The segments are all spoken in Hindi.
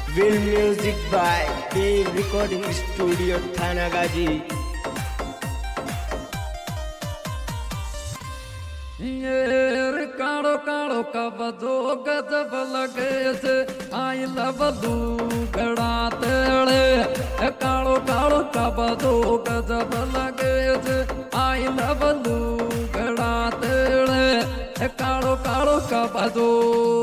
Will music by Dave Recording Studio Thanagaji. ये काड़ो काड़ो कबजो गजब लगे से आई लबलू गड़ा तेड़े काड़ो काड़ो कबजो गजब लगे से आई लबलू गड़ा तेड़े काड़ो काड़ो कबजो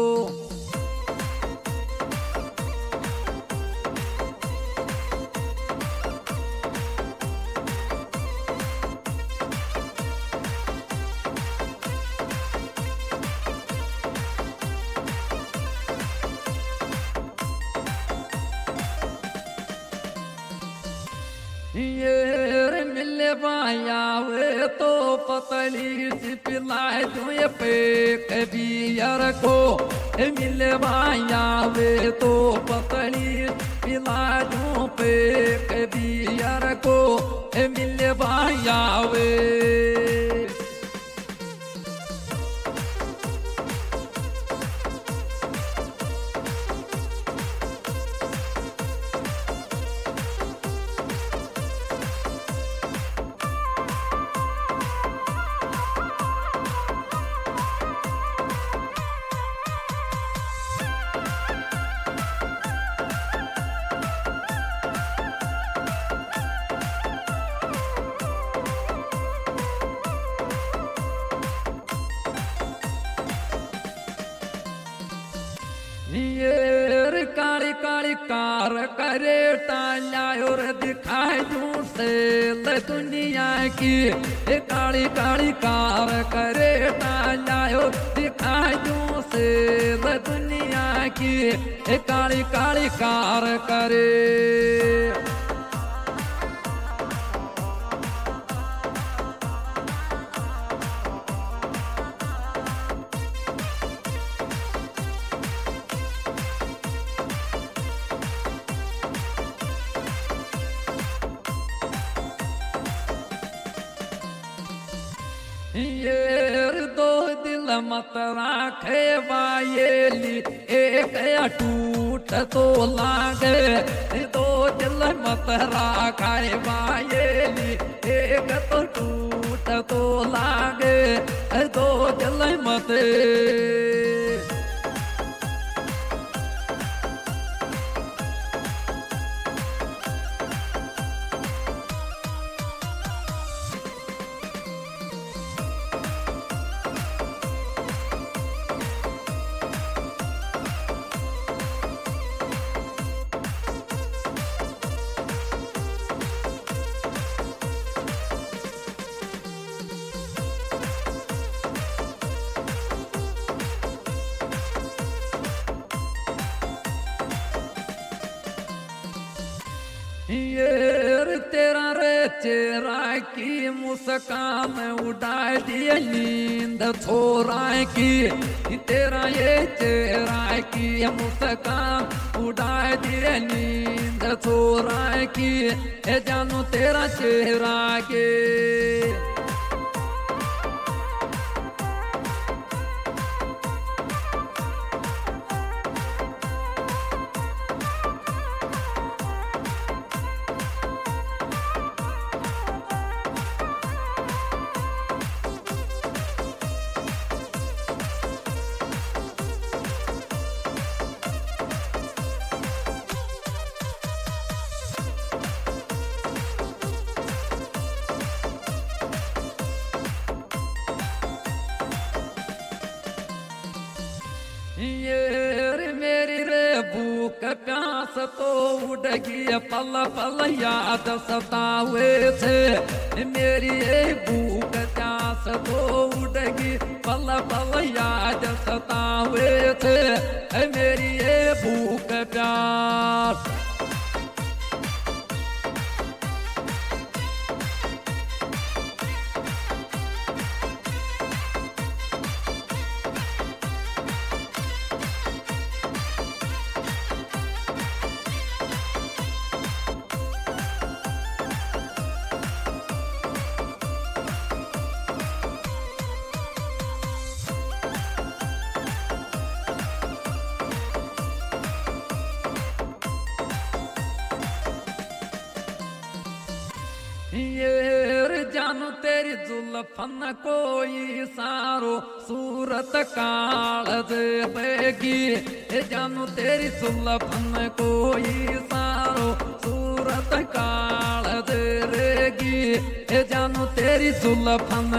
ये मिले बाया वे तो पतली सी पिलाए तुए पे कभी यार को मिले बाया वे तो पतली पिलाए तू पे कभी यार को मिले बाया वे ये काली काली कार करे टाला और दिखाई दूर से ले दुनिया की काली काली कार करे टाला और दिखाई दूर से ले दुनिया की काली काली कार करे ये दो दिल मत राखे वायेली एक या टूट तो लागे दो दिल मत राखे वायेली एक तो टूट तो लागे दो दिल मत ये तेरा रे चेहरा की मुस्कान उड़ा दिए नींद छोरा की तेरा ये चेहरा की मुस्कान उड़ा दिए नींद छोरा की जानू तेरा चेहरा के ये मेरी रे भूख प्यास तो उड़गी पल पल याद सतावे थे मेरी ये भूख प्यास तो उड़गी पल पल याद सतावे थे मेरी ये भूख प्यास ये जानू तेरी जुल्फन कोई सारो सूरत काल देगी। जानू तेरी जुल्फन कोई सारो सूरत काल देगी। जानू तेरी जुल्फन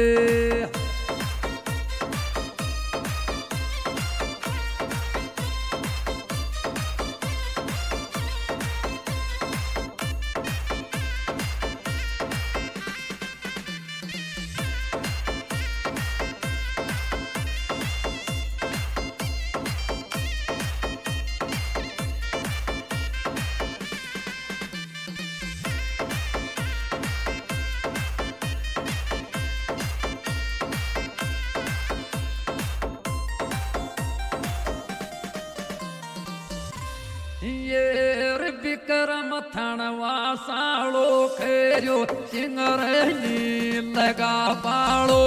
ये विक्रम थणवा साड़ो खेरो चिंगरनी लगा पाड़ो।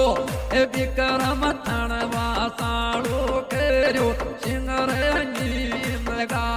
विक्रम थणवा साड़ो खेरो चिंगरनी लगा